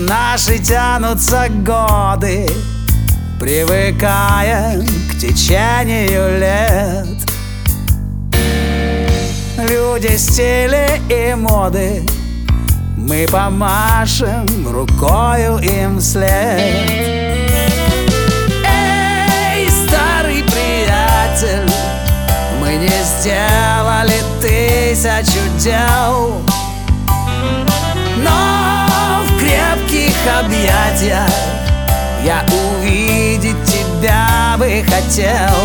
Наши тянутся годы, привыкая к течению лет. Люди стиля и моды, мы помашем рукою им вслед. Эй, старый приятель, мы не сделали 1000 дел, но в крепких объятиях я увидеть тебя бы хотел.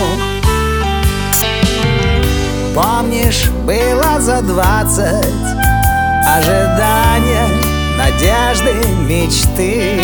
Помнишь, было за 20 ожидания, надежды, мечты.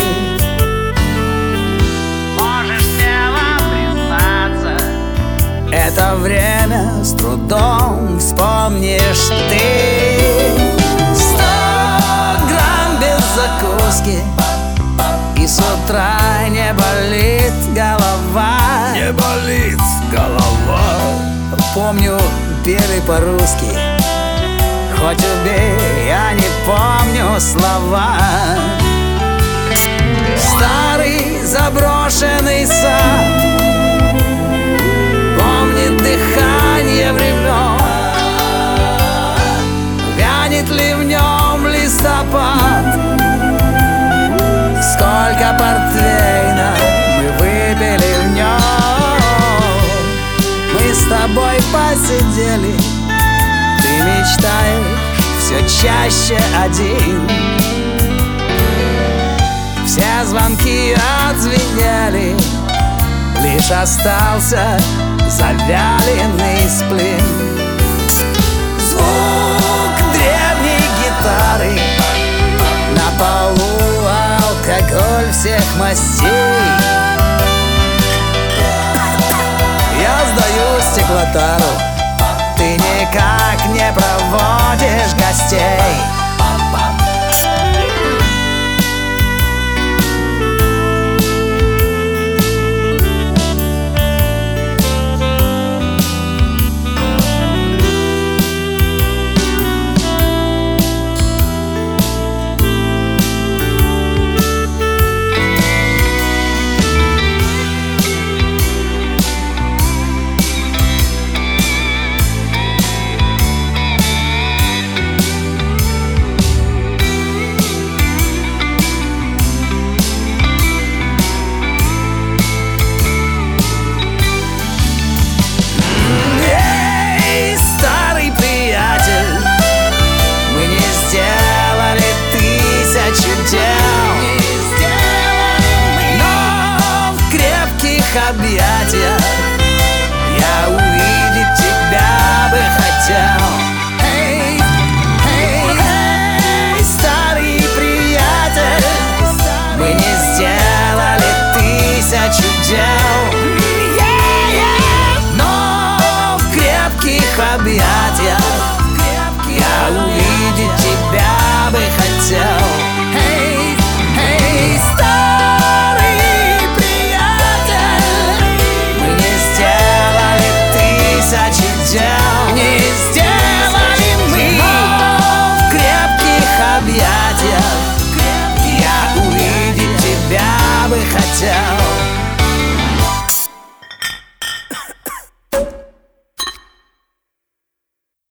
Можешь смело признаться, это время с трудом вспомнишь ты. 100 грамм без закуски, и с утра не болит голова. Не болит голова. Помню, пели по-русски, хоть убей, я не помню слова. Старый заброшенный сад помнит дыхание времен. Вянет ли в нем листопад? Сколько портвейна мы выпили в нем. Мы с тобой посидели, ты мечтаешь все чаще один. Все звонки отзвенели, лишь остался завяленный сплин. Звук древней гитары, на полу алкоголь всех мастей. Я сдаю стеклотару, ты никак не проводишь гостей. Объятия я увидеть тебя бы хотел. Эй, эй, эй, старый приятель, мы не сделали 1000 дел, но в крепких объятиях я увидеть тебя бы хотел.